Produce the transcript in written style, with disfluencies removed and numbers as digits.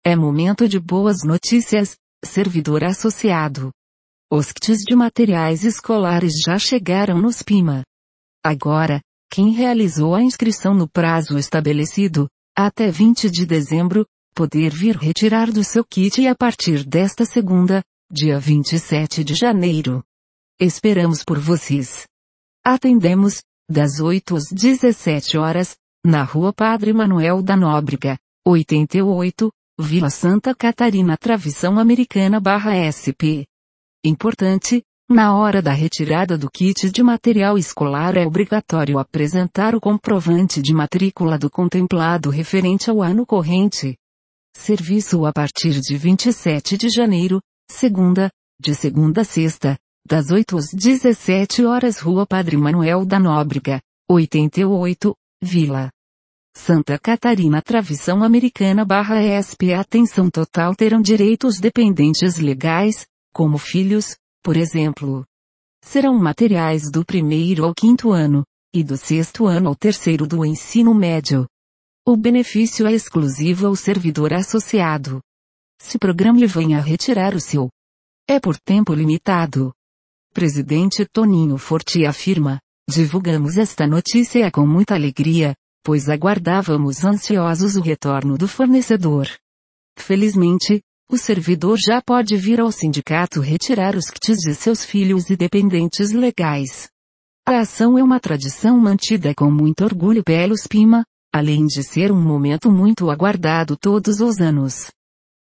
É momento de boas notícias, servidor associado. Os kits de materiais escolares já chegaram no SPIMA. Agora, quem realizou a inscrição no prazo estabelecido, até 20 de dezembro, poder vir retirar do seu kit a partir desta segunda, dia 27 de janeiro. Esperamos por vocês. Atendemos, das 8 às 17 horas, na Rua Padre Manuel da Nóbrega, 88, Vila Santa Catarina, Travessão Americana /SP. Importante, na hora da retirada do kit de material escolar é obrigatório apresentar o comprovante de matrícula do contemplado referente ao ano corrente. Serviço a partir de 27 de janeiro, de segunda a sexta, das 8 às 17 horas, Rua Padre Manuel da Nóbrega, 88, Vila Santa Catarina, Travessão Americana /SP. Atenção total: terão direito os dependentes legais, como filhos, por exemplo. Serão materiais do 1º ao 5º ano, e do 6º ano ao 3º do ensino médio. O benefício é exclusivo ao servidor associado. Se programe e venha retirar o seu. É por tempo limitado. Presidente Toninho Forte afirma: divulgamos esta notícia com muita alegria, pois aguardávamos ansiosos o retorno do fornecedor. Felizmente, o servidor já pode vir ao sindicato retirar os kits de seus filhos e dependentes legais. A ação é uma tradição mantida com muito orgulho pelo SPIMA, além de ser um momento muito aguardado todos os anos.